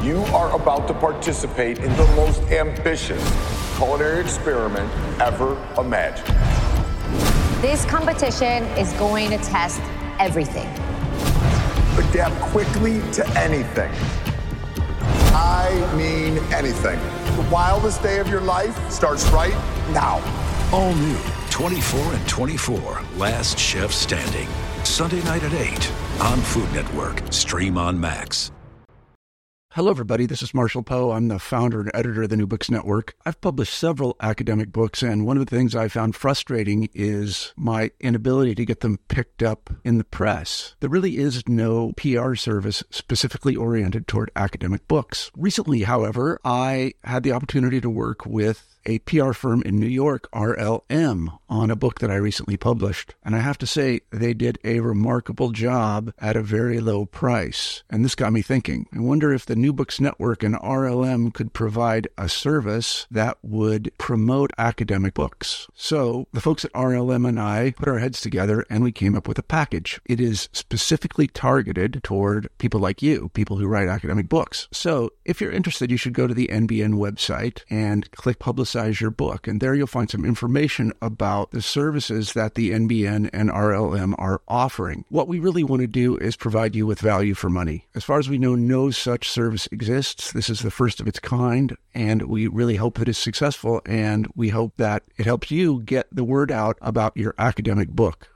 You are about to participate in the most ambitious culinary experiment ever imagined. This competition is going to test everything. Adapt quickly to anything. I mean anything. The wildest day of your life starts right now. All new 24 and 24, Last Chef Standing. Sunday night at 8 on Food Network. Stream on Max. Hello, everybody. This is Marshall Poe. I'm the founder and editor of the New Books Network. I've published several academic books, and one of the things I found frustrating is my inability to get them picked up in the press. There really is no PR service specifically oriented toward academic books. Recently, however, I had the opportunity to work with a PR firm in New York, RLM, on a book that I recently published. And I have to say, they did a remarkable job at a very low price. And this got me thinking, I wonder if the New Books Network and RLM could provide a service that would promote academic books. So the folks at RLM and I put our heads together and we came up with a package. It is specifically targeted toward people like you, people who write academic books. So if you're interested, you should go to the NBN website and click Publicize Your Book. And there you'll find some information about the services that the NBN and RLM are offering. What we really want to do is provide you with value for money. As far as we know, no such service exists. This is the first of its kind, and we really hope it is successful, and we hope that it helps you get the word out about your academic book.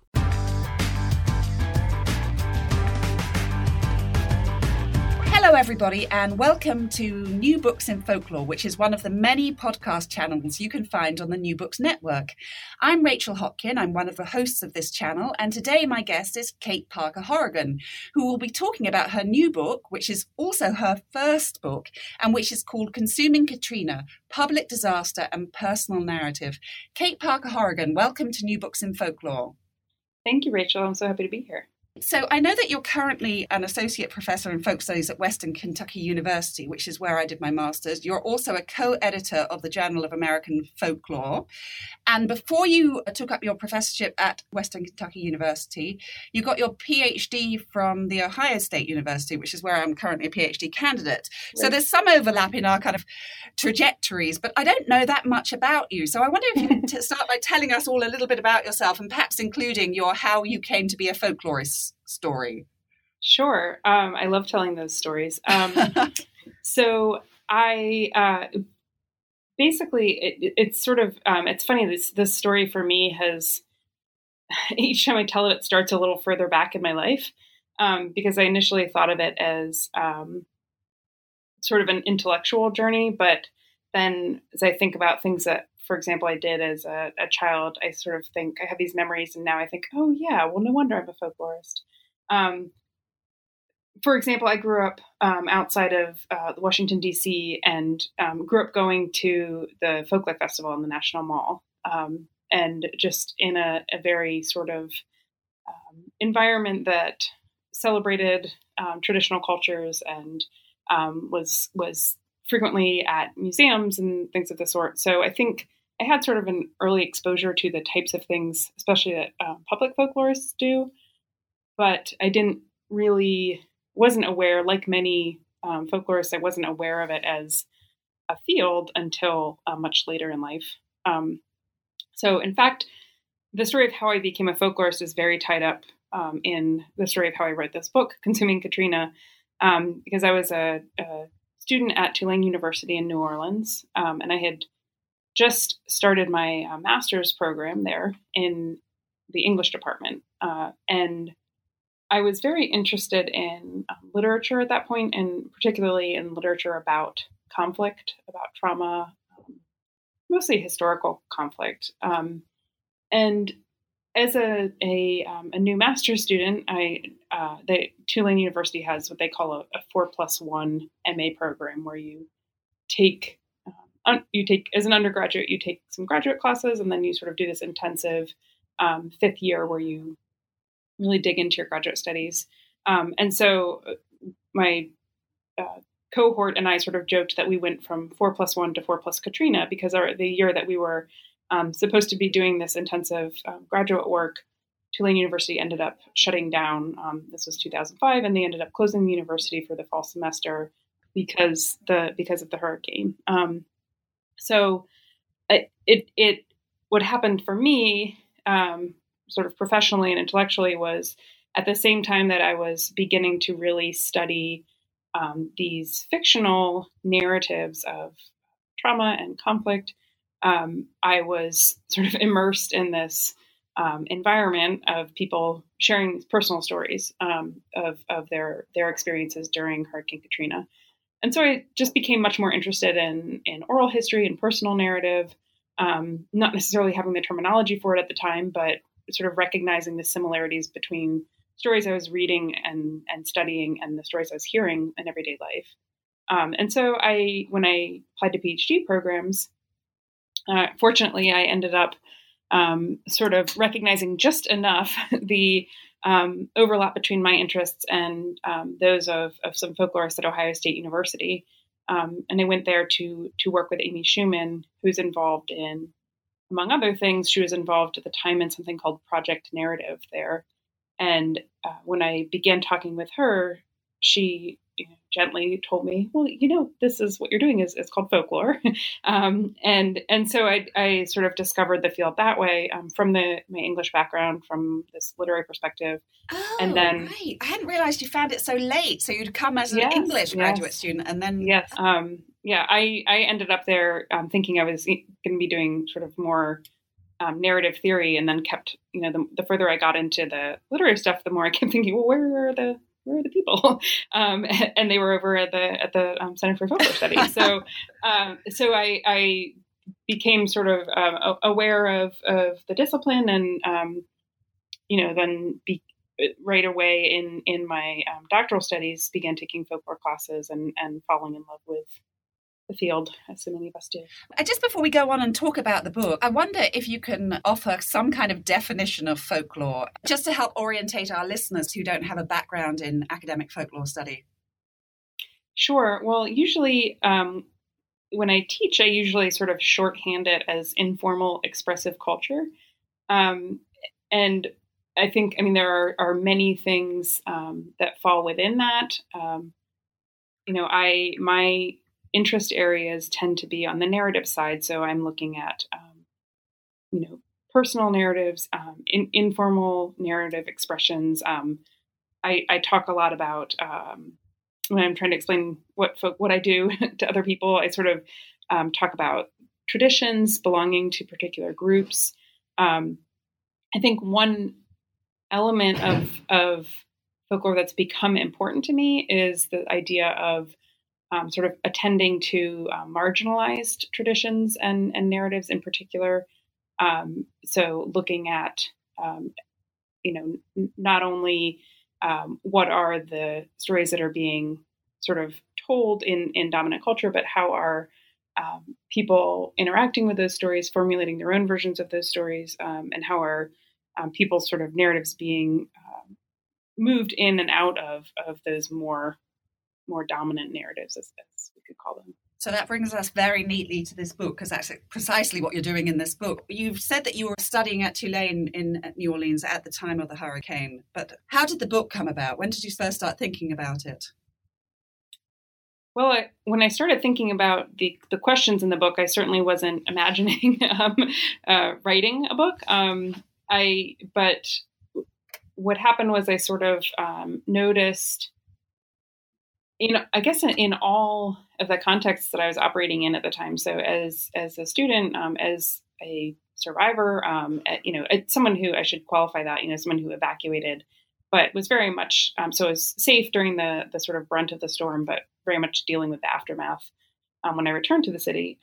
Hello, everybody, and welcome to New Books in Folklore, which is one of the many podcast channels you can find on the New Books Network. I'm Rachel Hopkin. I'm one of the hosts of this channel, and today my guest is Kate Parker Horrigan, who will be talking about her new book, which is also her first book, and which is called Consuming Katrina, Public Disaster and Personal Narrative. Kate Parker Horrigan, welcome to New Books in Folklore. Thank you, Rachel. I'm so happy to be here. So I know that you're currently an associate professor in folk studies at Western Kentucky University, which is where I did my master's. You're also a co-editor of the Journal of American Folklore. And before you took up your professorship at Western Kentucky University, you got your PhD from the Ohio State University, which is where I'm currently a PhD candidate. Right. So there's some overlap in our kind of trajectories, but I don't know that much about you. So I wonder if you could start by telling us all a little bit about yourself and perhaps including your how you came to be a folklorist story. Sure. I love telling those stories. So I basically, it's sort of, it's funny, this story for me has, each time I tell it, it starts a little further back in my life, because I initially thought of it as sort of an intellectual journey. But then as I think about things that, for example, I did as a child, I sort of think I have these memories, and now I think, oh yeah, well, no wonder I'm a folklorist. For example, I grew up outside of Washington, D.C. and grew up going to the Folklife Festival in the National Mall, and just in a very sort of environment that celebrated traditional cultures and was frequently at museums and things of the sort. So I think I had sort of an early exposure to the types of things, especially that public folklorists do, but I wasn't aware, like many folklorists, I wasn't aware of it as a field until much later in life. So in fact, the story of how I became a folklorist is very tied up in the story of how I wrote this book, Consuming Katrina, because I was a student at Tulane University in New Orleans, and I had just started my master's program there in the English department. And I was very interested in literature at that point, and particularly in literature about conflict, about trauma, mostly historical conflict. And as a new master's student, Tulane University has what they call a 4+1 MA program, where you take as an undergraduate, you take some graduate classes, and then you sort of do this intensive fifth year where you really dig into your graduate studies. And so my cohort and I sort of joked that we went from 4+1 to 4+ Katrina, because the year that we were supposed to be doing this intensive graduate work, Tulane University ended up shutting down. This was 2005, and they ended up closing the university for the fall semester. because of the hurricane. So what happened for me, sort of professionally and intellectually, was at the same time that I was beginning to really study these fictional narratives of trauma and conflict. I was sort of immersed in this environment of people sharing personal stories of their experiences during Hurricane Katrina. And so I just became much more interested in oral history and personal narrative, not necessarily having the terminology for it at the time, but sort of recognizing the similarities between stories I was reading and studying and the stories I was hearing in everyday life. And so when I applied to PhD programs, fortunately, I ended up sort of recognizing just enough the overlap between my interests and those of some folklorists at Ohio State University. And I went there to work with Amy Schumann, who's involved in, among other things, she was involved at the time in something called Project Narrative there. And when I began talking with her, she gently told me, well, this is what you're doing is called folklore. And so I sort of discovered the field that way from my English background, from this literary perspective. Oh, and then, right. I hadn't realized you found it so late. So you'd come as an English graduate student and then... Yes. I ended up there thinking I was going to be doing sort of more narrative theory, and then kept, the further I got into the literary stuff, the more I kept thinking, well, where are the people? And they were over at the Center for Folklore Studies. So I became sort of aware of the discipline, and then right away in my doctoral studies began taking folklore classes and falling in love with the field, as so many of us do. Just before we go on and talk about the book, I wonder if you can offer some kind of definition of folklore, just to help orientate our listeners who don't have a background in academic folklore study. Sure. Well, usually when I teach, I usually sort of shorthand it as informal expressive culture. And I think, there are many things that fall within that. My interest areas tend to be on the narrative side. So I'm looking at, personal narratives, informal narrative expressions. I talk a lot about, when I'm trying to explain what I do to other people, I sort of talk about traditions belonging to particular groups. I think one element of folklore that's become important to me is the idea of sort of attending to marginalized traditions and narratives in particular. So looking at, not only what are the stories that are being sort of told in dominant culture, but how are people interacting with those stories, formulating their own versions of those stories, and how are people's sort of narratives being moved in and out of those more dominant narratives, as we could call them. So that brings us very neatly to this book, because that's precisely what you're doing in this book. You've said that you were studying at Tulane in New Orleans at the time of the hurricane, but how did the book come about? When did you first start thinking about it? Well, when I started thinking about the questions in the book, I certainly wasn't imagining writing a book. But what happened was I sort of noticed, I guess in all of the contexts that I was operating in at the time. So as a student, as a survivor, someone who, I should qualify that, someone who evacuated, but was very much, so was safe during the sort of brunt of the storm, but very much dealing with the aftermath when I returned to the city.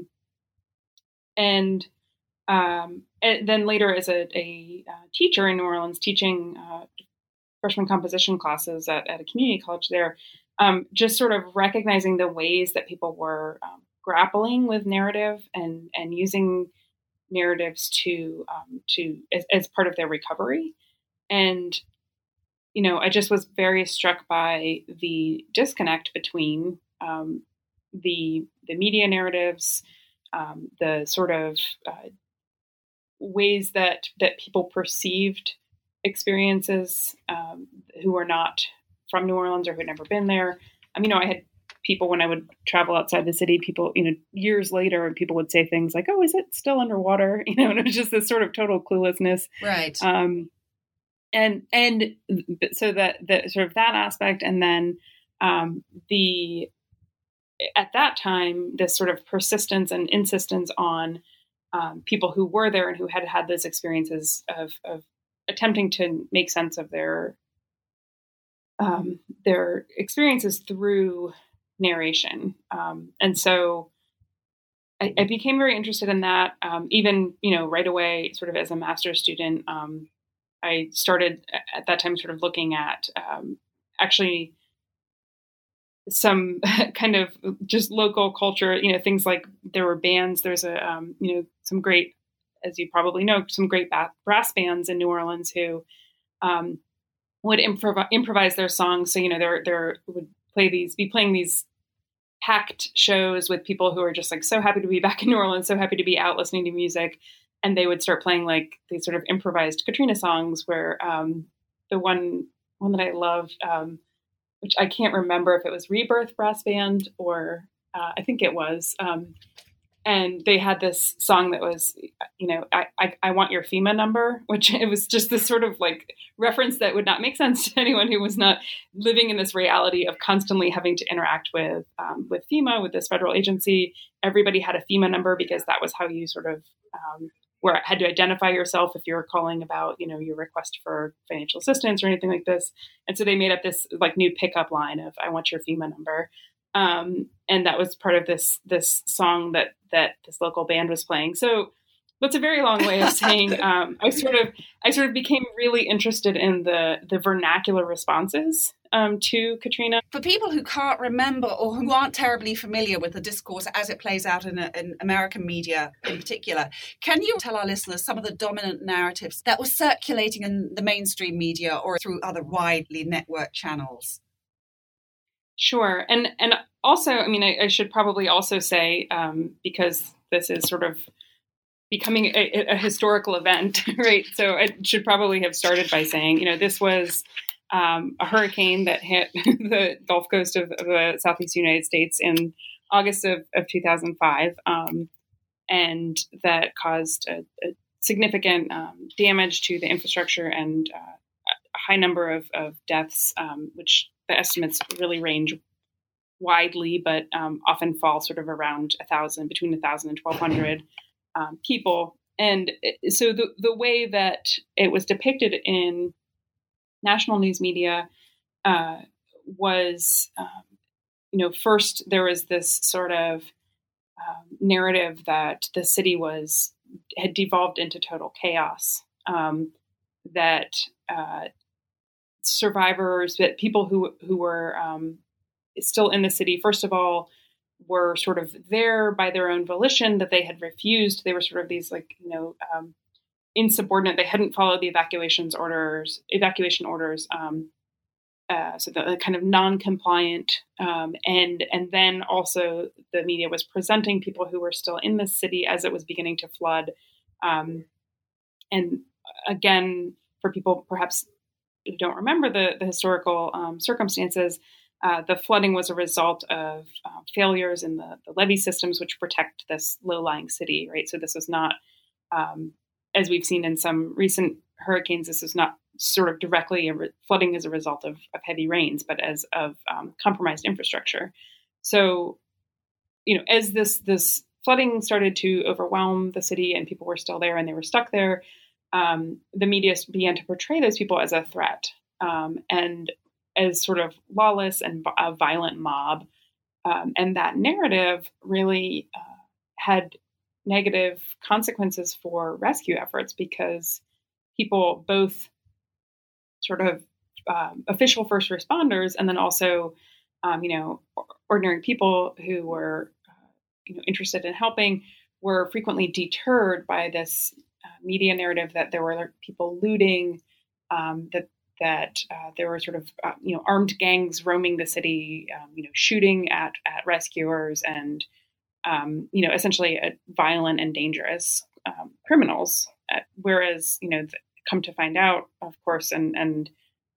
And then later as a teacher in New Orleans, teaching freshman composition classes at a community college there, just sort of recognizing the ways that people were grappling with narrative and using narratives to as part of their recovery. And, I just was very struck by the disconnect between the media narratives, the sort of ways that people perceived experiences who were not from New Orleans or who had never been there. I had people, when I would travel outside the city, people, years later, people would say things like, "Oh, is it still underwater?" And it was just this sort of total cluelessness. Right. And so that sort of that aspect, and then at that time, this sort of persistence and insistence on people who were there and who had had those experiences of attempting to make sense of their experiences through narration. And so I became very interested in that, even, right away, sort of as a master's student. I started at that time sort of looking at actually some kind of just local culture, things like there were bands. There's some great, as you probably know, some great brass bands in New Orleans who would improvise their songs. So, there would be playing these packed shows with people who are just like so happy to be back in New Orleans, so happy to be out listening to music. And they would start playing like these sort of improvised Katrina songs where the one that I loved, which I can't remember if it was Rebirth Brass Band or I think it was. And they had this song that was, I want your FEMA number, which it was just this sort of like reference that would not make sense to anyone who was not living in this reality of constantly having to interact with FEMA, with this federal agency. Everybody had a FEMA number because that was how you sort of where had to identify yourself if you were calling about, your request for financial assistance or anything like this. And so they made up this like new pickup line of I want your FEMA number. And that was part of this song that this local band was playing. So that's a very long way of saying I sort of became really interested in the vernacular responses to Katrina. For people who can't remember or who aren't terribly familiar with the discourse as it plays out in American media in particular, can you tell our listeners some of the dominant narratives that were circulating in the mainstream media or through other widely networked channels? Sure. And also, I should probably also say, because this is sort of becoming a historical event, right? So I should probably have started by saying, this was a hurricane that hit the Gulf Coast of the Southeast United States in August of 2005, and that caused a significant damage to the infrastructure and a high number of deaths, which the estimates really range widely, but often fall sort of around between 1,000 and 1,200 people. And so the way that it was depicted in national news media was, first there was this sort of narrative that the city had devolved into total chaos, that survivors, that people who were still in the city, first of all, were sort of there by their own volition, that they had refused. They were sort of these insubordinate. They hadn't followed the evacuation orders. So the kind of non-compliant, and then also the media was presenting people who were still in the city as it was beginning to flood. And again, for people perhaps who don't remember the historical circumstances, the flooding was a result of failures in the levee systems, which protect this low-lying city, right? So this was not, as we've seen in some recent hurricanes, this is not sort of directly flooding as a result of heavy rains, but as of compromised infrastructure. So, as this flooding started to overwhelm the city and people were still there and they were stuck there, the media began to portray those people as a threat and as sort of lawless and a violent mob. And that narrative really had negative consequences for rescue efforts because people, both sort of official first responders and then also, ordinary people who were, interested in helping, were frequently deterred by this media narrative that there were people looting, that there were sort of, armed gangs roaming the city, shooting at rescuers and, essentially violent and dangerous criminals. Whereas, come to find out, of course, and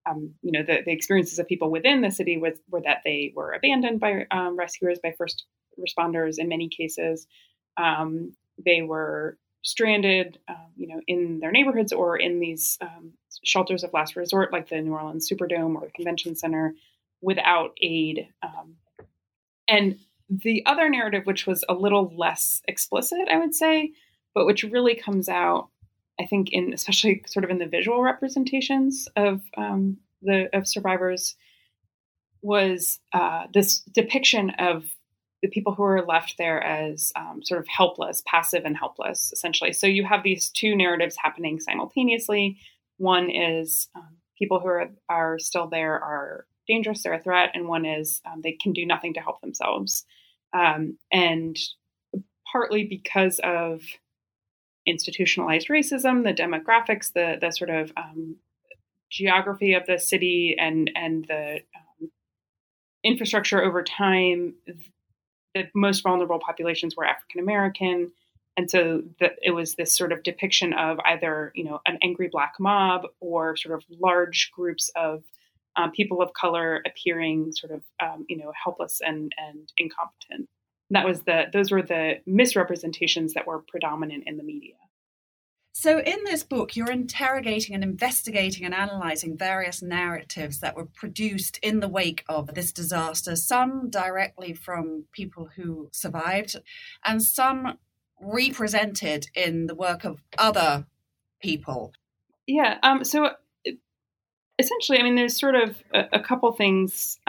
the experiences of people within the city were that they were abandoned by rescuers, by first responders in many cases. They were stranded, in their neighborhoods or in these shelters of last resort, like the New Orleans Superdome or the Convention Center, without aid. And the other narrative, which was a little less explicit, I would say, but which really comes out, I think, especially sort of in the visual representations of survivors, was this depiction of the people who are left there as sort of helpless, passive and helpless, essentially. So you have these two narratives happening simultaneously. One is people who are still there are dangerous, they're a threat, and one is they can do nothing to help themselves. And partly because of institutionalized racism, the demographics, the sort of geography of the city and the infrastructure over time, the most vulnerable populations were African American. And so it was this sort of depiction of either, an angry Black mob or sort of large groups of people of color appearing sort of, helpless and incompetent. And those were the misrepresentations that were predominant in the media. So in this book, you're interrogating and investigating and analyzing various narratives that were produced in the wake of this disaster, some directly from people who survived and some represented in the work of other people. Yeah. So essentially, there's sort of a couple things.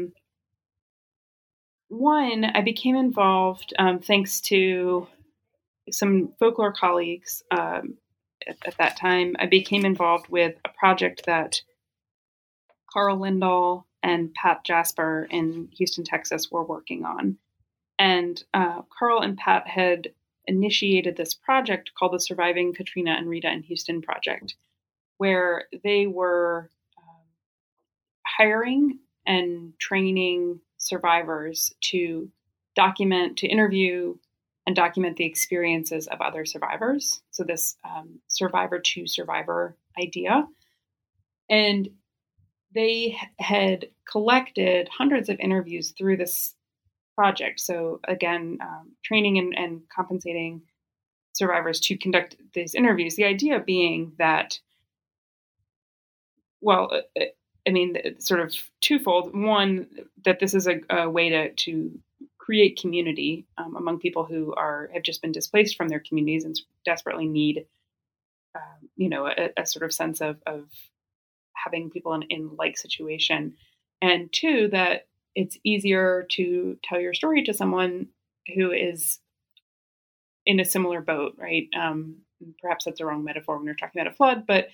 One, I became involved thanks to some folklore colleagues. At that time, I became involved with a project that Carl Lindahl and Pat Jasper in Houston, Texas were working on. And Carl and Pat had initiated this project called the Surviving Katrina and Rita in Houston Project, where they were hiring and training survivors to interview and document the experiences of other survivors. So this survivor to survivor idea. And they had collected hundreds of interviews through this project. So again, training and compensating survivors to conduct these interviews. The idea being that, sort of twofold. One, that this is a way to create community among people who have just been displaced from their communities and desperately need, a sort of sense of having people in like situation. And two, that it's easier to tell your story to someone who is in a similar boat, right? Perhaps that's the wrong metaphor when you're talking about a flood, but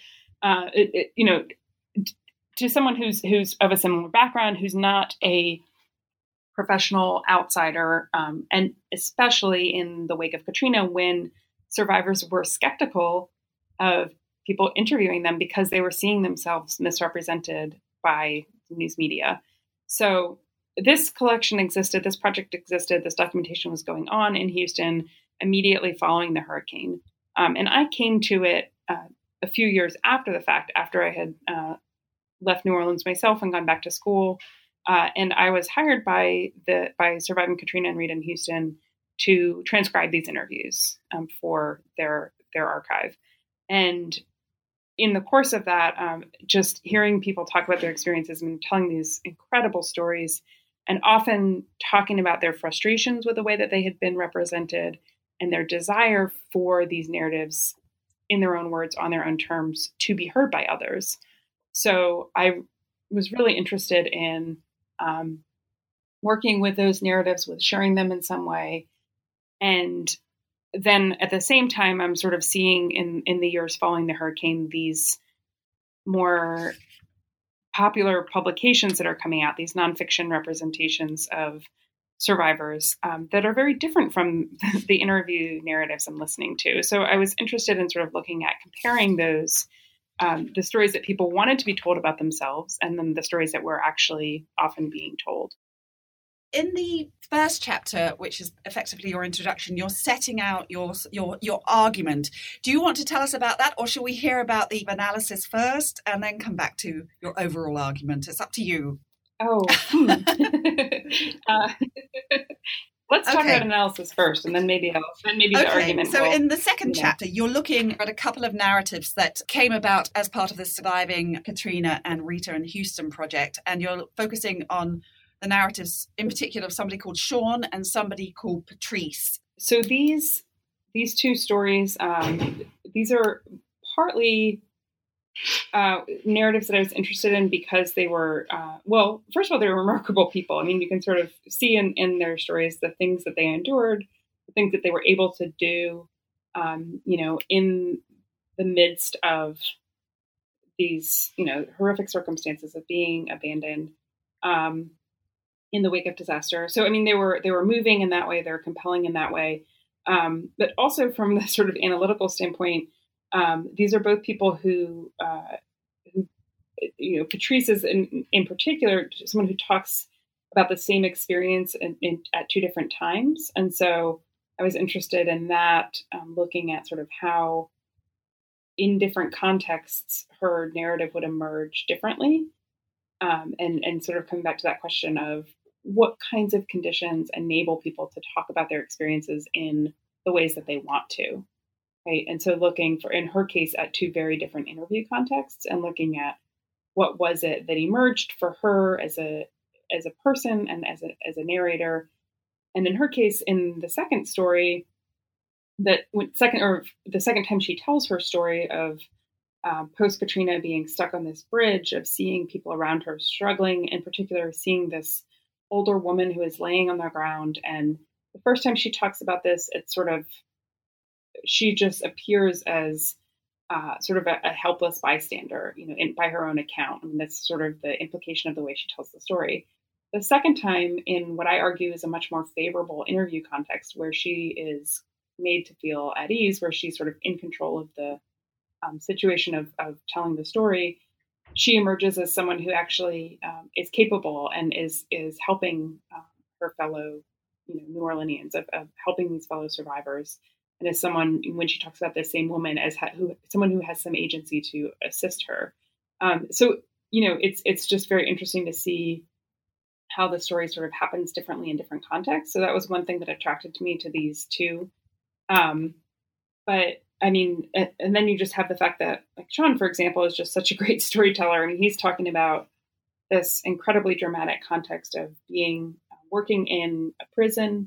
to someone who's of a similar background, who's not a professional outsider, and especially in the wake of Katrina, when survivors were skeptical of people interviewing them because they were seeing themselves misrepresented by news media. So this collection existed, this project existed, this documentation was going on in Houston immediately following the hurricane. And I came to it a few years after the fact, after I had left New Orleans myself and gone back to school. And I was hired by Surviving Katrina and Rita in Houston to transcribe these interviews for their archive. And in the course of that, just hearing people talk about their experiences and telling these incredible stories, and often talking about their frustrations with the way that they had been represented and their desire for these narratives in their own words, on their own terms, to be heard by others. So I was really interested in working with those narratives, with sharing them in some way. And then at the same time, I'm sort of seeing in the years following the hurricane, these more popular publications that are coming out, these nonfiction representations of survivors that are very different from the interview narratives I'm listening to. So I was interested in sort of looking at comparing those, the stories that people wanted to be told about themselves, and then the stories that were actually often being told. in the first chapter, which is effectively your introduction, you're setting out your argument. Do you want to tell us about that, or should we hear about the analysis first and then come back to your overall argument? It's up to you. Oh, let's talk about analysis first, and then maybe the argument. So in the second chapter, you're looking at a couple of narratives that came about as part of the Surviving Katrina and Rita and Houston project, and you're focusing on the narratives in particular of somebody called Sean and somebody called Patrice. So these two stories, these are partly narratives that I was interested in because they were, first of all, they were remarkable people. I mean, you can sort of see in their stories the things that they endured, the things that they were able to do, in the midst of these, horrific circumstances of being abandoned in the wake of disaster. So, I mean, they were moving in that way, they were compelling in that way. But also from the sort of analytical standpoint, these are both people who Patrice is in particular someone who talks about the same experience at two different times. And so I was interested in that, looking at sort of how in different contexts her narrative would emerge differently. And sort of coming back to that question of what kinds of conditions enable people to talk about their experiences in the ways that they want to. Right. And so looking for, in her case, at two very different interview contexts and looking at what was it that emerged for her as a person and as a narrator. And in her case, in the second story, the second time she tells her story of post Katrina being stuck on this bridge, of seeing people around her struggling, in particular, seeing this older woman who is laying on the ground. And the first time she talks about this, it's sort of, she just appears as sort of a helpless bystander, by her own account. I mean, that's sort of the implication of the way she tells the story. The second time, in what I argue is a much more favorable interview context, where she is made to feel at ease, where she's sort of in control of the situation of telling the story, she emerges as someone who actually is capable and is helping her fellow, New Orleanians, of helping these fellow survivors. And as someone, when she talks about this same woman as someone who has some agency to assist her. So, it's just very interesting to see how the story sort of happens differently in different contexts. So that was one thing that attracted me to these two. But I mean, and then you just have the fact that, like, Sean, for example, is just such a great storyteller. I mean, he's talking about this incredibly dramatic context of working in a prison.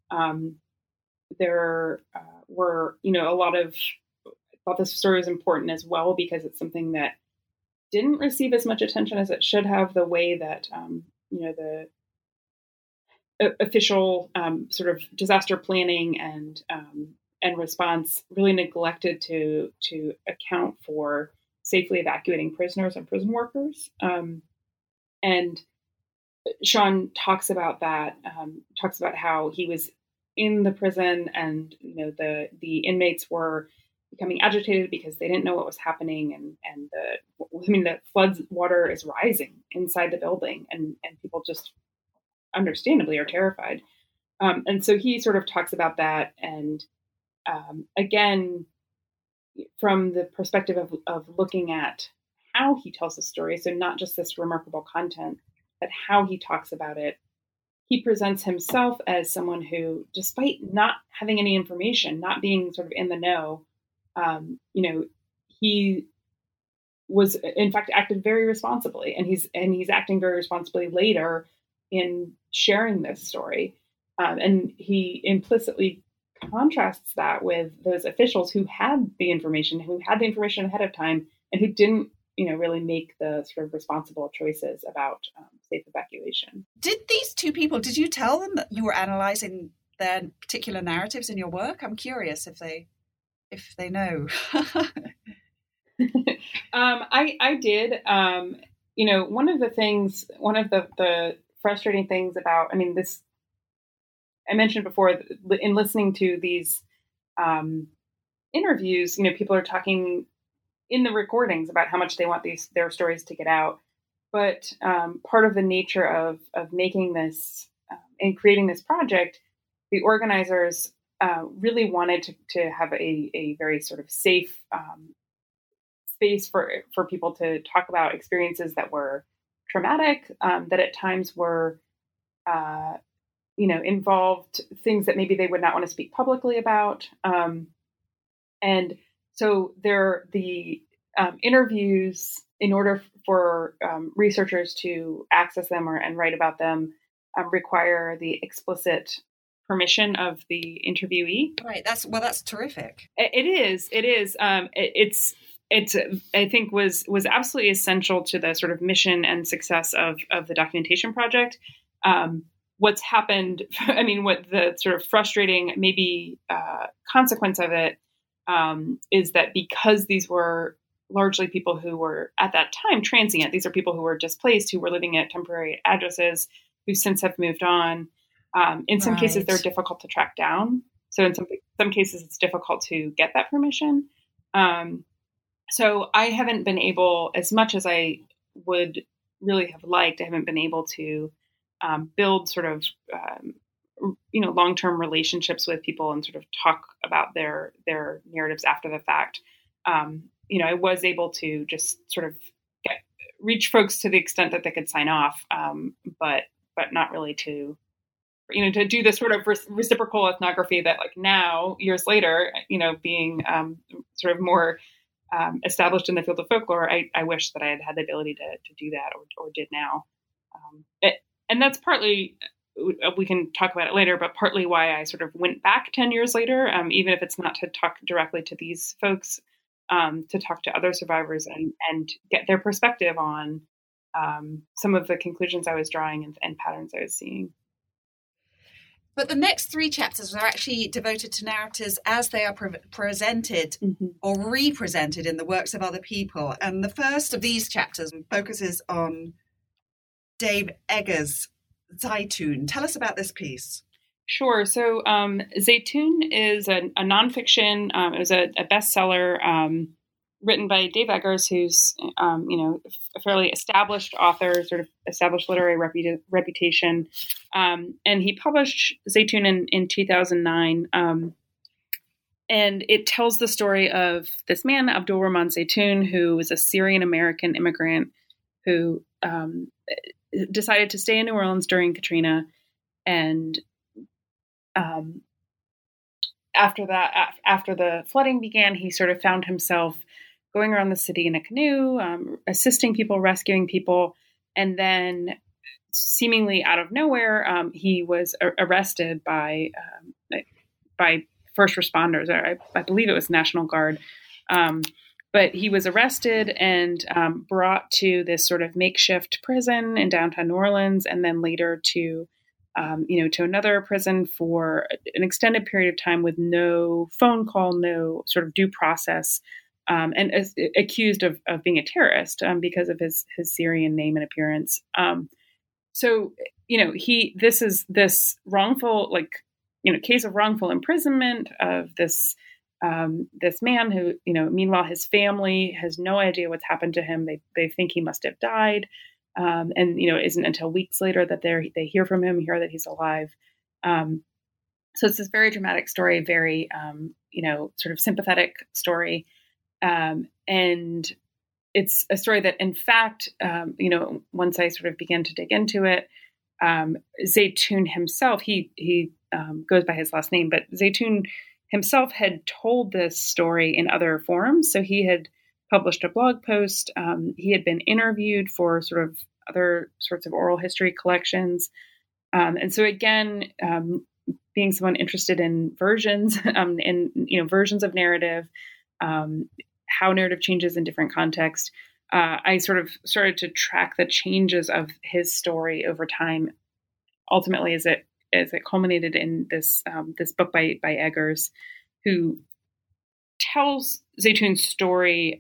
There were, a lot of, I thought this story was important as well, because it's something that didn't receive as much attention as it should have, the way that, the official sort of disaster planning and response really neglected to account for safely evacuating prisoners and prison workers. And Sean talks about that, talks about how he was in the prison and, the inmates were becoming agitated because they didn't know what was happening. And the flood water is rising inside the building, and people just understandably are terrified. And so he sort of talks about that. And again, from the perspective of looking at how he tells the story, so not just this remarkable content, but how he talks about it, he presents himself as someone who, despite not having any information, not being sort of in the know, he was in fact acted very responsibly, and he's acting very responsibly later in sharing this story, and he implicitly contrasts that with those officials who had the information ahead of time, and who didn't, really make the sort of responsible choices about safe evacuation. Did you tell them that you were analyzing their particular narratives in your work? I'm curious if they know. I did. One of the frustrating things about, this, I mentioned before, in listening to these interviews, people are talking in the recordings about how much they want their stories to get out. But part of the nature of making this in creating this project, the organizers really wanted to have a very sort of safe space for people to talk about experiences that were traumatic, that at times were, involved things that maybe they would not want to speak publicly about. And so the interviews, in order for researchers to access them and write about them, require the explicit permission of the interviewee. Right. That's terrific. It is. It's I think was absolutely essential to the sort of mission and success of the documentation project. What's happened, what the sort of frustrating maybe consequence of it is that because these were largely people who were at that time transient, these are people who were displaced, who were living at temporary addresses, who since have moved on. In some cases, they're difficult to track down. So in some cases, it's difficult to get that permission. So I haven't been able, as much as I would really have liked, I haven't been able to build sort of, long-term relationships with people and sort of talk about their narratives after the fact. I was able to just sort of reach folks to the extent that they could sign off, but not really to do this sort of reciprocal ethnography that, like, now, years later, being sort of more established in the field of folklore, I wish that I had had the ability to do that or did now. And that's partly, we can talk about it later, but partly why I sort of went back 10 years later, even if it's not to talk directly to these folks, to talk to other survivors and get their perspective on some of the conclusions I was drawing and patterns I was seeing. But the next 3 chapters are actually devoted to narratives as they are presented or represented in the works of other people. And the first of these chapters focuses on Dave Eggers' Zaytoon. Tell us about this piece. Sure. So Zaytoon is a nonfiction. It was a bestseller written by Dave Eggers, who's a fairly established author, sort of established literary reputation. And he published Zaytoon in 2009. And it tells the story of this man, Abdul Rahman Zaytoon, who was a Syrian-American immigrant who decided to stay in New Orleans during Katrina. And after the flooding began, he sort of found himself going around the city in a canoe, assisting people, rescuing people. And then seemingly out of nowhere, he was arrested by first responders. I believe it was National Guard. But he was arrested and brought to this sort of makeshift prison in downtown New Orleans, and then later to another prison for an extended period of time with no phone call, no sort of due process, and accused of being a terrorist because of his Syrian name and appearance. This is this wrongful, case of wrongful imprisonment of this man who, meanwhile, his family has no idea what's happened to him. They think he must have died. And it isn't until weeks later that they hear from him, hear that he's alive. So it's this very dramatic story, very, sort of sympathetic story. And it's a story that, in fact, once I sort of began to dig into it, Zaytoon himself, he goes by his last name, but Zaytoon himself had told this story in other forums. So he had published a blog post. He had been interviewed for sort of other sorts of oral history collections. And so again, being someone interested in versions, versions of narrative, how narrative changes in different contexts, I sort of started to track the changes of his story over time. Ultimately, as it culminated in this book by Eggers, who tells Zaytoon's story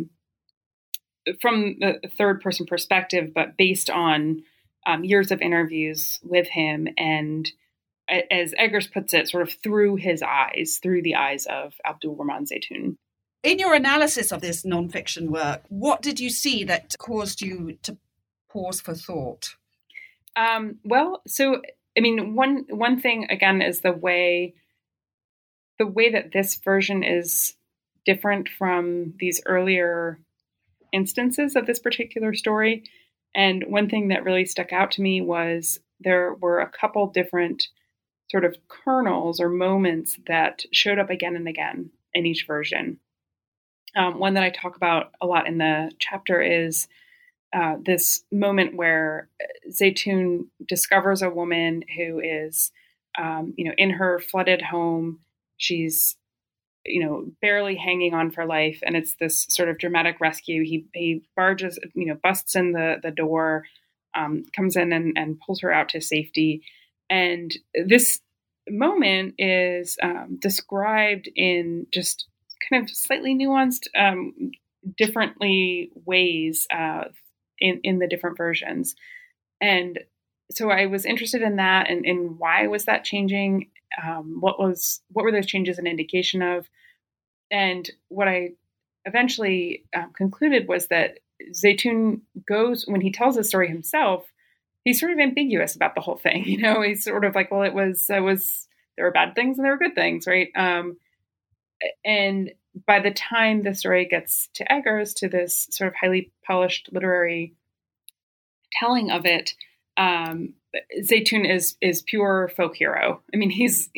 from the third person perspective, but based on years of interviews with him, and as Eggers puts it, sort of through the eyes of Abdul Rahman Zaytoon. In your analysis of this nonfiction work, what did you see that caused you to pause for thought? So I mean, one thing again is the way that this version is different from these earlier instances of this particular story. And one thing that really stuck out to me was there were a couple different sort of kernels or moments that showed up again and again in each version. One that I talk about a lot in the chapter is this moment where Zeytun discovers a woman who is, in her flooded home. She's, barely hanging on for life. And it's this sort of dramatic rescue. He barges, busts in the door, comes in and pulls her out to safety. And this moment is described in just kind of slightly nuanced, differently ways in the different versions. And so I was interested in that and why was that changing? What were those changes an indication of? And what I eventually concluded was that Zeytun goes, when he tells the story himself, he's sort of ambiguous about the whole thing. He's sort of like, well, there were bad things and there were good things, right? And by the time the story gets to Eggers, to this sort of highly polished literary telling of it, Zeytun is pure folk hero. I mean, he's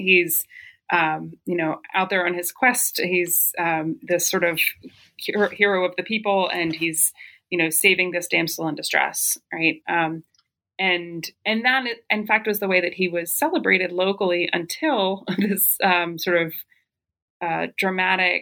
out there on his quest. He's this sort of hero of the people, and he's saving this damsel in distress, right? And that, in fact, was the way that he was celebrated locally until this sort of dramatic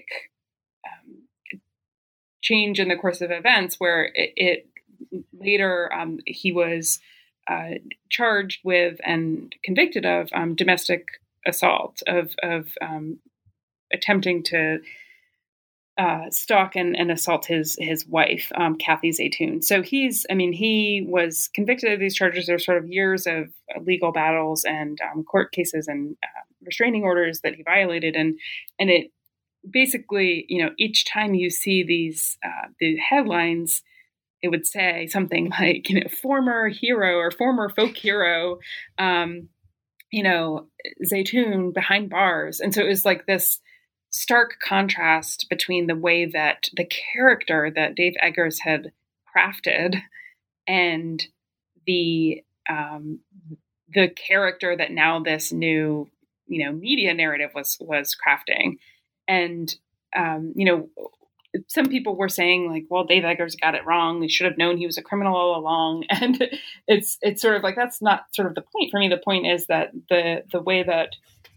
change in the course of events, where it later he was charged with and convicted of domestic assault, of attempting to stalk and assault his wife, Kathy Zeytun. So he was convicted of these charges. There were sort of years of legal battles and court cases and restraining orders that he violated, and it basically, each time you see these the headlines, it would say something like, former hero or former folk hero, Zeytun behind bars. And so it was like this stark contrast between the way that the character that Dave Eggers had crafted and the character that now this new, media narrative was crafting. And, some people were saying like, well, Dave Eggers got it wrong. They should have known he was a criminal all along. And it's sort of like, that's not sort of the point for me. The point is that the way that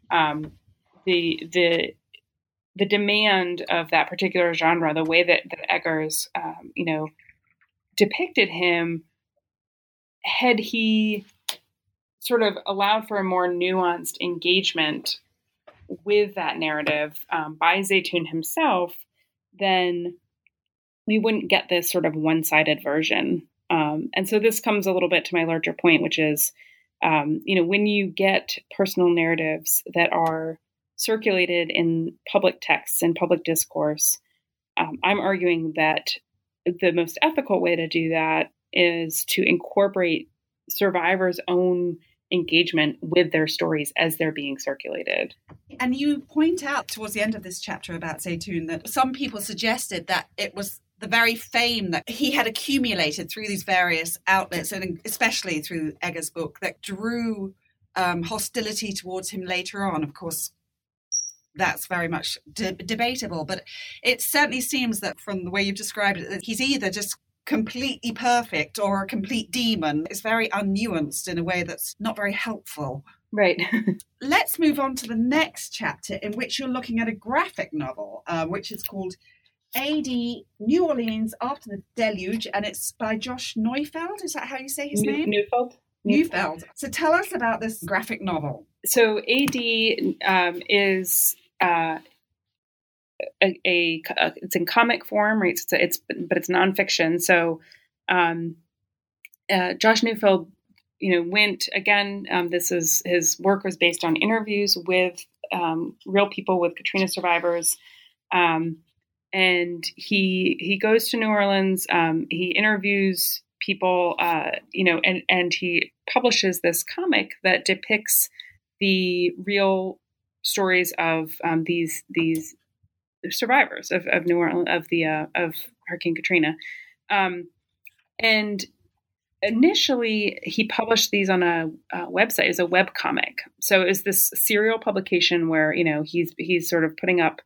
the demand of that particular genre, the way that Eggers, depicted him, had he sort of allowed for a more nuanced engagement with that narrative by Zeytun himself, then we wouldn't get this sort of one-sided version. And so this comes a little bit to my larger point, which is, when you get personal narratives that are circulated in public texts and public discourse, I'm arguing that the most ethical way to do that is to incorporate survivors' own engagement with their stories as they're being circulated. And you point out towards the end of this chapter about Zeytun that some people suggested that it was the very fame that he had accumulated through these various outlets, and especially through Eggers' book, that drew hostility towards him later on. Of course, that's very much debatable, but it certainly seems that from the way you've described it, that he's either just completely perfect or a complete demon. It's very unnuanced in a way that's not very helpful. Right. Let's move on to the next chapter, in which you're looking at a graphic novel, which is called A.D. New Orleans After the Deluge, and it's by Josh Neufeld. Is that how you say his name? Neufeld. So tell us about this graphic novel. So A.D. is it's in comic form, right? But it's nonfiction. So Josh Neufeld, went again. His work was based on interviews with real people, with Katrina survivors, and he goes to New Orleans. He interviews people, and he publishes this comic that depicts the real stories of these survivors of New Orleans, of Hurricane Katrina, and initially he published these on a website as a web comic. So it was this serial publication where he's sort of putting up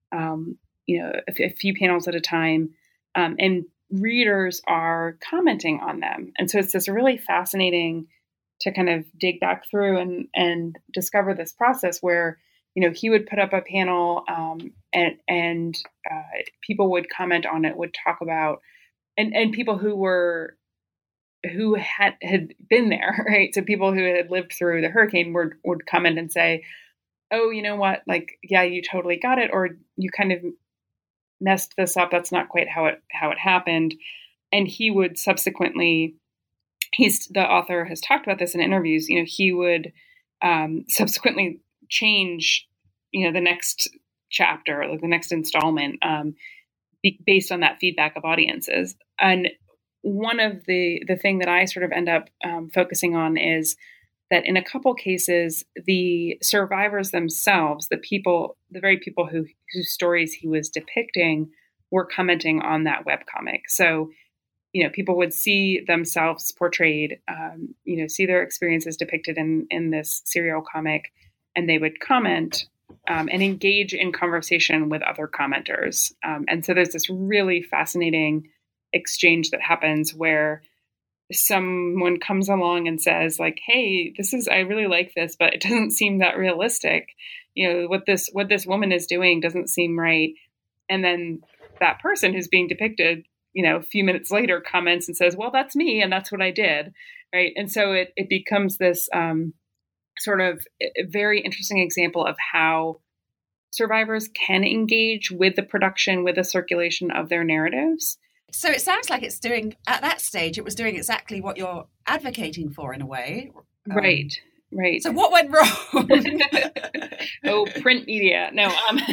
a few panels at a time, and readers are commenting on them, and so it's this really fascinating to kind of dig back through and discover this process where, he would put up a panel, and people would comment on it, would talk about, and people who had been there, right? So people who had lived through the hurricane would comment and say, oh, you know what? Like, yeah, you totally got it. Or you kind of messed this up. That's not quite how it happened. And he would subsequently, the author has talked about this in interviews, he would subsequently change, the next chapter, like the next installment, based on that feedback of audiences. And one of the thing that I sort of end up focusing on is that in a couple cases, the survivors themselves, the very people whose stories he was depicting, were commenting on that webcomic. So, people would see themselves portrayed, see their experiences depicted in this serial comic, and they would comment and engage in conversation with other commenters. And so there's this really fascinating exchange that happens where someone comes along and says, like, hey, I really like this, but it doesn't seem that realistic. What this woman is doing doesn't seem right. And then that person who's being depicted, a few minutes later comments and says, well, that's me. And that's what I did. Right. And so it becomes this sort of a very interesting example of how survivors can engage with the production, with the circulation of their narratives. So it sounds like at that stage, it was doing exactly what you're advocating for in a way. Right. So what went wrong? Oh, print media. No.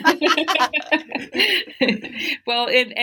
Well,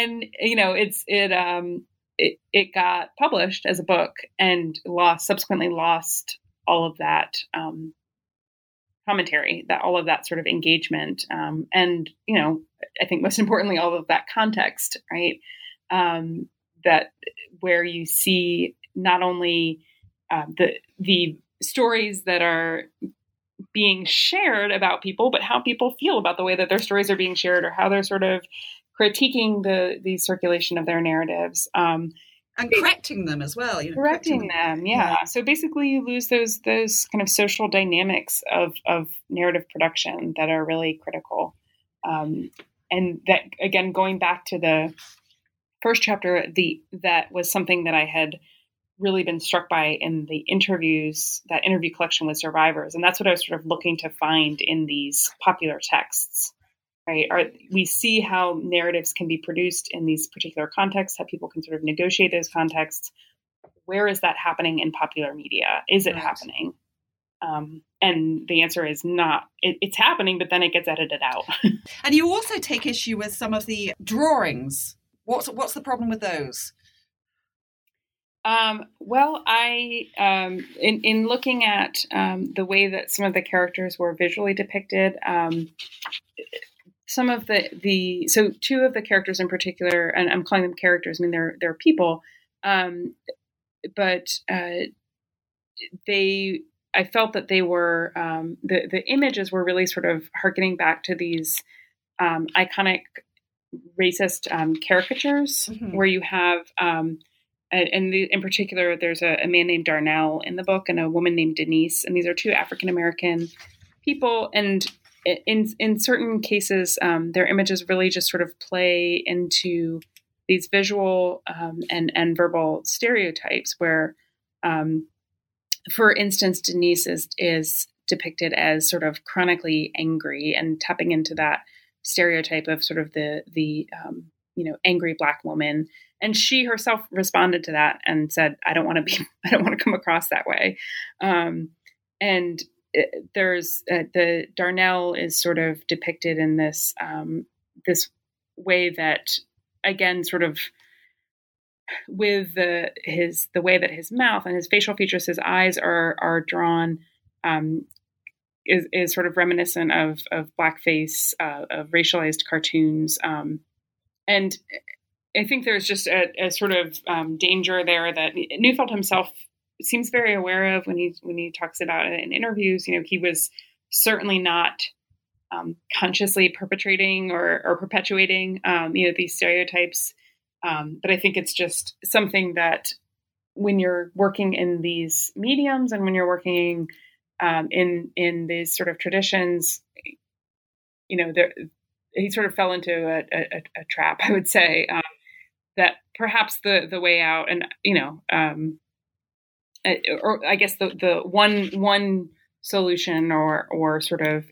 it got published as a book and subsequently lost all of that commentary, all of that sort of engagement, and I think most importantly, all of that context, right? That where you see not only the stories that are being shared about people, but how people feel about the way that their stories are being shared, or how they're sort of critiquing the circulation of their narratives, and correcting them as well. Correcting them, yeah. So basically, you lose those kind of social dynamics of narrative production that are really critical, and that, again, going back to the first chapter, that was something that I had really been struck by in the interviews, that interview collection with survivors. And that's what I was sort of looking to find in these popular texts, right? We see how narratives can be produced in these particular contexts, how people can sort of negotiate those contexts. Where is that happening in popular media? Is it happening? And the answer is not. It's happening, but then it gets edited out. And you also take issue with some of the drawings. What's the problem with those? Well, in looking at the way that some of the characters were visually depicted, some of so two of the characters in particular, and I'm calling them characters, I mean they're people, but I felt that they were the images were really sort of harkening back to these iconic racist caricatures, where you have in particular, there's a man named Darnell in the book and a woman named Denise, and these are two African American people. And in certain cases, their images really just sort of play into these visual and verbal stereotypes. Where, for instance, Denise is depicted as sort of chronically angry and tapping into that stereotype of sort of the angry Black woman. And she herself responded to that and said, I don't want to come across that way. There's the Darnell is sort of depicted in this way that, again, sort of with the way that his mouth and his facial features, his eyes are drawn, is sort of reminiscent of blackface, of racialized cartoons, and I think there's just a sort of danger there that Neufeld himself seems very aware of when he talks about it in interviews. He was certainly not consciously perpetrating or perpetuating, these stereotypes. But I think it's just something that when you're working in these mediums and when you're working in these sort of traditions, he sort of fell into a trap, I would say, that perhaps the way out, and or I guess the one solution or sort of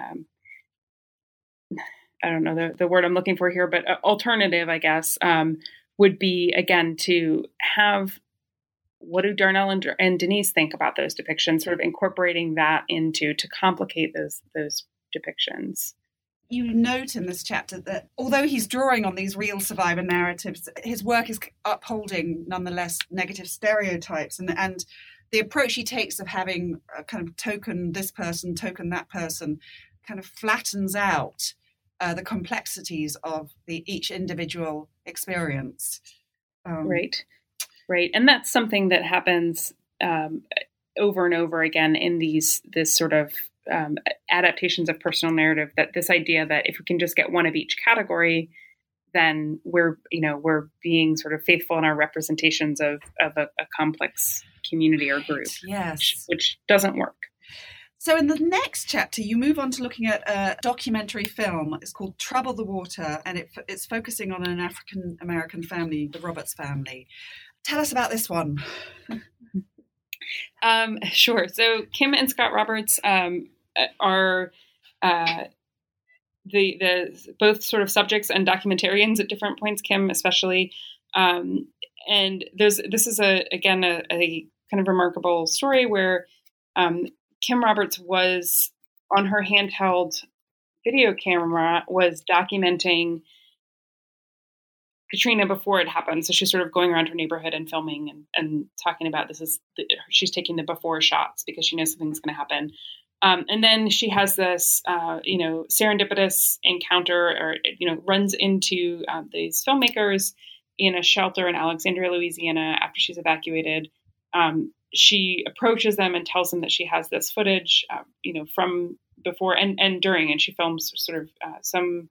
I don't know the word I'm looking for here, but alternative, I guess, would be, again, to have, what do Darnell and Denise think about those depictions, sort of incorporating that to complicate those depictions. You note in this chapter that although he's drawing on these real survivor narratives, his work is upholding nonetheless negative stereotypes, and the approach he takes of having a kind of token this person, token that person, kind of flattens out the complexities of each individual experience. Right. And that's something that happens over and over again in this sort of adaptations of personal narrative, that this idea that if we can just get one of each category, then we're being sort of faithful in our representations of a complex community or group. Yes. Which doesn't work. So in the next chapter, you move on to looking at a documentary film. It's called Trouble the Water, and it's focusing on an African-American family, the Roberts family. Tell us about this one. Sure. So Kim and Scott Roberts are the both sort of subjects and documentarians at different points. Kim especially, and this is a kind of remarkable story where Kim Roberts was on her handheld video camera was documenting Katrina before it happened. So she's sort of going around her neighborhood and filming and talking about she's taking the before shots because she knows something's going to happen. And then she has this, serendipitous encounter, or, runs into these filmmakers in a shelter in Alexandria, Louisiana, after she's evacuated. She approaches them and tells them that she has this footage, from before and during, and she films sort of some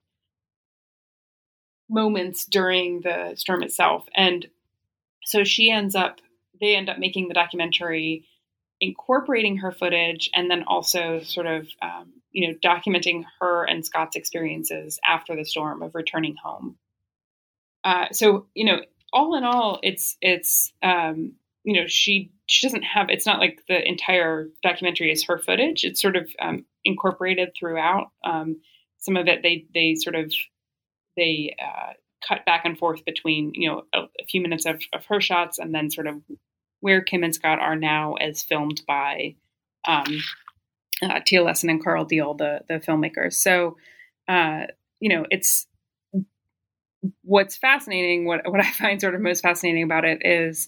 moments during the storm itself. And so they end up making the documentary, incorporating her footage, and then also sort of, documenting her and Scott's experiences after the storm of returning home. So, all in all, it's she doesn't have, it's not like the entire documentary is her footage. It's sort of incorporated throughout. Some of it, they cut back and forth between, a few minutes of her shots, and then sort of where Kim and Scott are now as filmed by Tia Lessin and Carl Deal, the filmmakers. So, it's what's fascinating. What I find sort of most fascinating about it is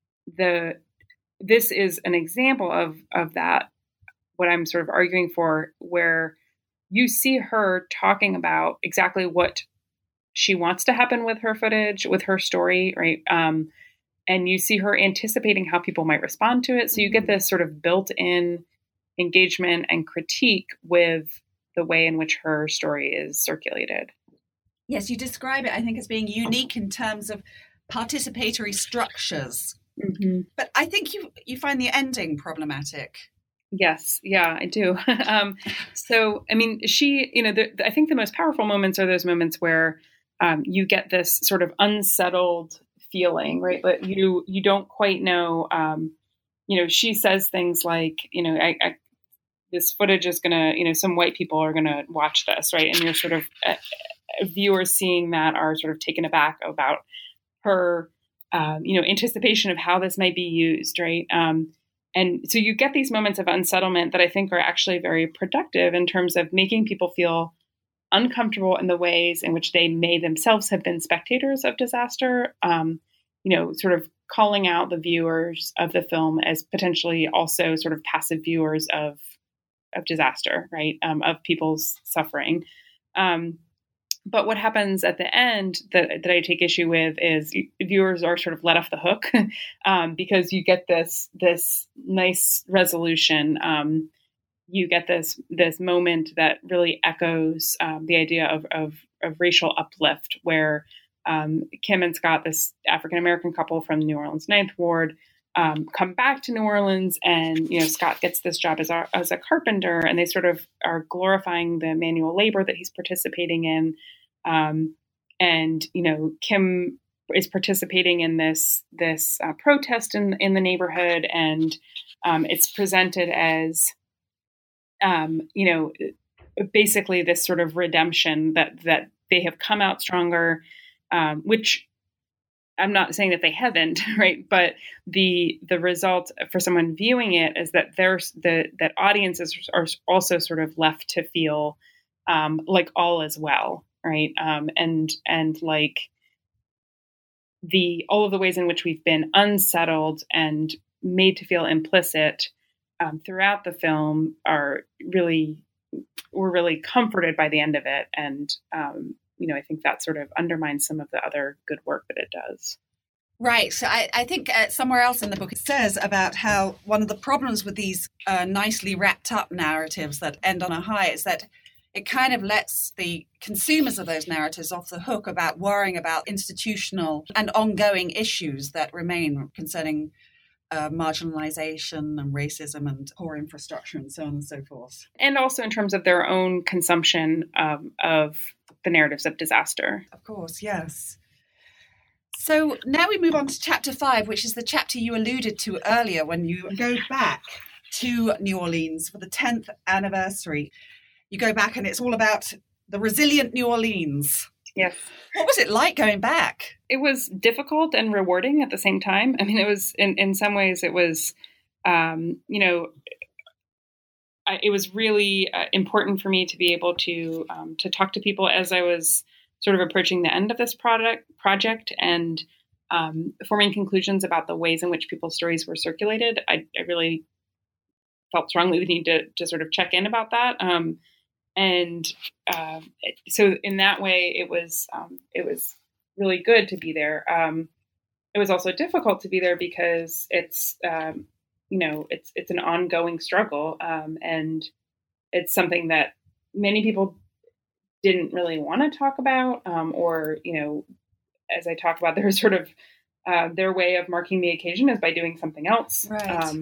this is an example of that, what I'm sort of arguing for, where you see her talking about exactly what she wants to happen with her footage, with her story, right? And you see her anticipating how people might respond to it. So you get this sort of built-in engagement and critique with the way in which her story is circulated. Yes, you describe it, I think, as being unique in terms of participatory structures. Mm-hmm. But I think you find the ending problematic. Yes. Yeah, I do. So, I mean, I think the most powerful moments are those moments where you get this sort of unsettled feeling, right? But you don't quite know, she says things like, this footage is going to, some white people are going to watch this, right? And you're sort of viewers seeing that are sort of taken aback about her, anticipation of how this might be used, right? And so you get these moments of unsettlement that I think are actually very productive in terms of making people feel uncomfortable in the ways in which they may themselves have been spectators of disaster. sort of calling out the viewers of the film as potentially also sort of passive viewers of disaster, right? Of people's suffering. But what happens at the end that I take issue with is viewers are sort of let off the hook because you get this nice resolution. You get this moment that really echoes the idea of racial uplift, where Kim and Scott, this African-American couple from New Orleans Ninth Ward, come back to New Orleans, and Scott gets this job as a carpenter, and they sort of are glorifying the manual labor that he's participating in, and Kim is participating in this protest in the neighborhood, and it's presented as basically this sort of redemption that they have come out stronger, which I'm not saying that they haven't, right? But the result for someone viewing it is that that audiences are also sort of left to feel like all is well, right? And like all of the ways in which we've been unsettled and made to feel implicit throughout the film we're really comforted by the end of it, and I think that sort of undermines some of the other good work that it does. Right. So I think somewhere else in the book it says about how one of the problems with these nicely wrapped up narratives that end on a high is that it kind of lets the consumers of those narratives off the hook about worrying about institutional and ongoing issues that remain concerning marginalization and racism and poor infrastructure and so on and so forth. And also in terms of their own consumption of the narratives of disaster. Of course, yes. So now we move on to chapter 5, which is the chapter you alluded to earlier when you go back to New Orleans for the 10th anniversary. You go back and it's all about the resilient New Orleans. Yes. What was it like going back? It was difficult and rewarding at the same time. I mean, it was in some ways it was, it was really important for me to be able to talk to people as I was sort of approaching the end of this project and forming conclusions about the ways in which people's stories were circulated. I really felt strongly the need to sort of check in about that. So in that way, it was really good to be there. It was also difficult to be there because it's an ongoing struggle, and it's something that many people didn't really want to talk about, or as I talk about, there's sort of their way of marking the occasion is by doing something else. Right.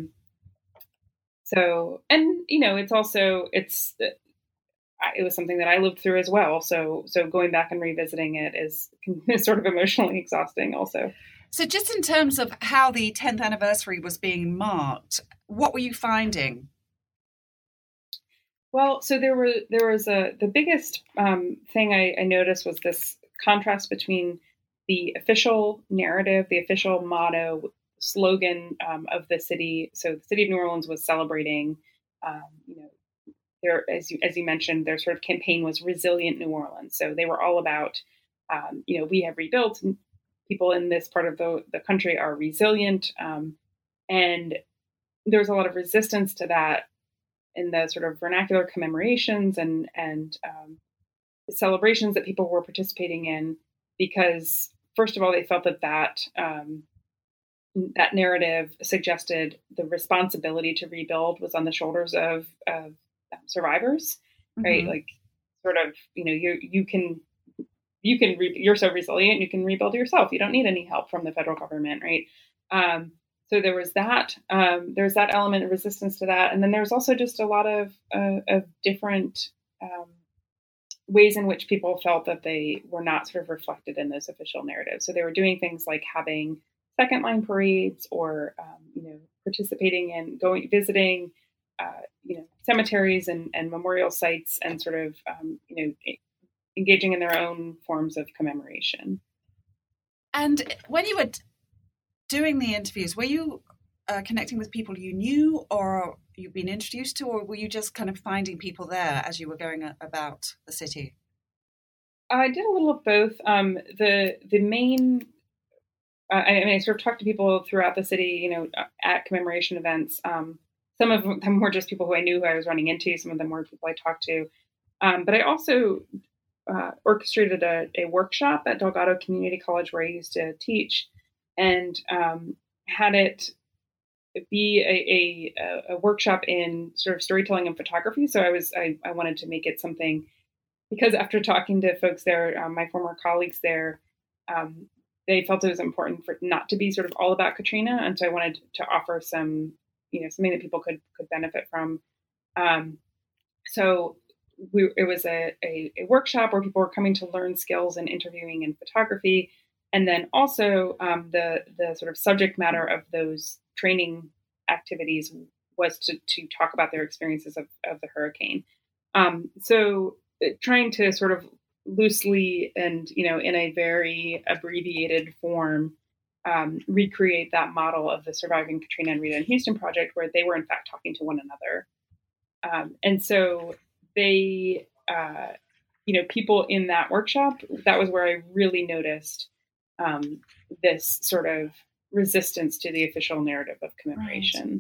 It was something that I lived through as well. So going back and revisiting it is sort of emotionally exhausting also. So just in terms of how the 10th anniversary was being marked, what were you finding? Well, so there was the biggest thing I noticed was this contrast between the official narrative, the official motto, slogan of the city. So the city of New Orleans was celebrating, as you mentioned, their sort of campaign was Resilient New Orleans. So they were all about, we have rebuilt. People in this part of the country are resilient, and there was a lot of resistance to that in the sort of vernacular commemorations and celebrations that people were participating in, because first of all, they felt that narrative suggested the responsibility to rebuild was on the shoulders of survivors, right? Mm-hmm. Like sort of, you're so resilient, you can rebuild yourself. You don't need any help from the federal government, right? So there was that. There's that element of resistance to that, and then there's also just a lot of different ways in which people felt that they were not sort of reflected in those official narratives. So they were doing things like having second line parades, or participating in visiting cemeteries and memorial sites, and sort of engaging in their own forms of commemoration. And when you were doing the interviews, were you connecting with people you knew or you've been introduced to, or were you just kind of finding people there as you were going about the city? I did a little of both. The main I sort of talked to people throughout the city, at commemoration events. Some of them were just people who I knew who I was running into. Some of them were people I talked to. But I also orchestrated a workshop at Delgado Community College where I used to teach, and had it be a workshop in sort of storytelling and photography. So I wanted to make it something, because after talking to folks there, my former colleagues there, they felt it was important for it not to be sort of all about Katrina. And so I wanted to offer some, something that people could benefit from. So it was a workshop where people were coming to learn skills in interviewing and photography. And then also the sort of subject matter of those training activities was to talk about their experiences of the hurricane. So trying to sort of loosely and, in a very abbreviated form, recreate that model of the Surviving Katrina and Rita in Houston project, where they were in fact talking to one another. And so they, people in that workshop, that was where I really noticed this sort of resistance to the official narrative of commemoration.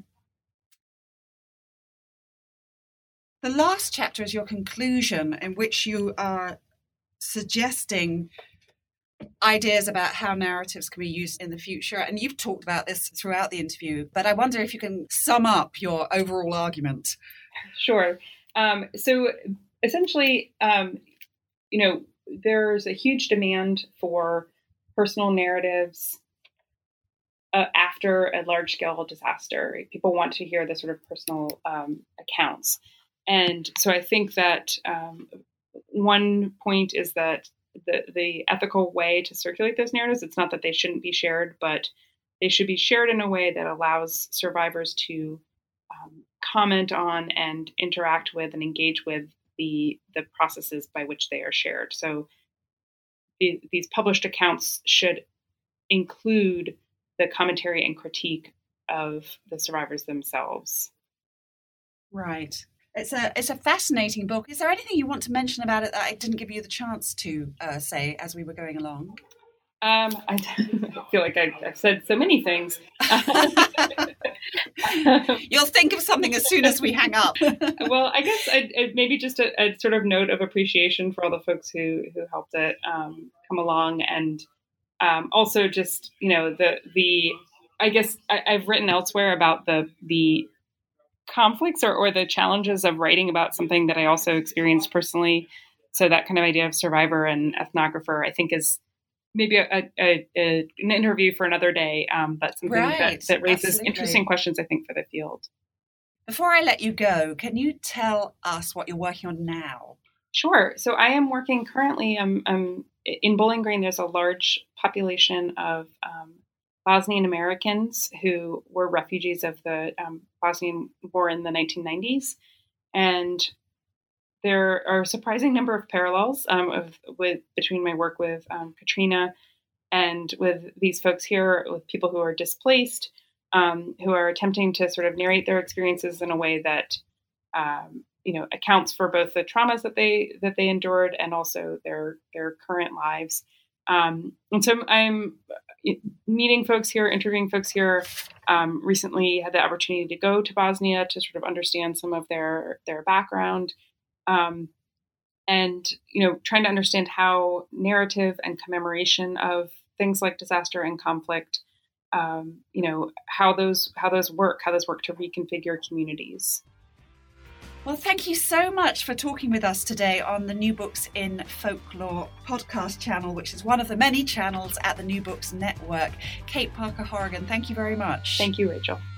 Right. The last chapter is your conclusion, in which you are suggesting ideas about how narratives can be used in the future. And you've talked about this throughout the interview, but I wonder if you can sum up your overall argument. Sure. So essentially, there's a huge demand for personal narratives after a large-scale disaster. People want to hear the sort of personal accounts. And so I think that one point is that the ethical way to circulate those narratives, it's not that they shouldn't be shared, but they should be shared in a way that allows survivors to comment on and interact with and engage with the processes by which they are shared. So these published accounts should include the commentary and critique of the survivors themselves. Right. It's a fascinating book. Is there anything you want to mention about it that I didn't give you the chance to say as we were going along? I feel like I've said so many things. You'll think of something as soon as we hang up. Well, I guess maybe just a sort of note of appreciation for all the folks who helped it come along, and also just I guess I've written elsewhere about the conflicts or the challenges of writing about something that I also experienced personally. So that kind of idea of survivor and ethnographer, I think, is maybe an interview for another day, but something that raises Absolutely. Interesting questions, I think, for the field. Before I let you go, can you tell us what you're working on now? Sure. So I am working currently, in Bowling Green. There's a large population of Bosnian Americans who were refugees of the Bosnian War in the 1990s. And there are a surprising number of parallels between my work with Katrina and with these folks here, with people who are displaced, who are attempting to sort of narrate their experiences in a way that accounts for both the traumas that they endured and also their current lives. And so I'm meeting folks here, interviewing folks here. Recently had the opportunity to go to Bosnia to sort of understand some of their background. And trying to understand how narrative and commemoration of things like disaster and conflict, how those work to reconfigure communities. Well, thank you so much for talking with us today on the New Books in Folklore podcast channel, which is one of the many channels at the New Books Network. Kate Parker Horrigan, thank you very much. Thank you, Rachel.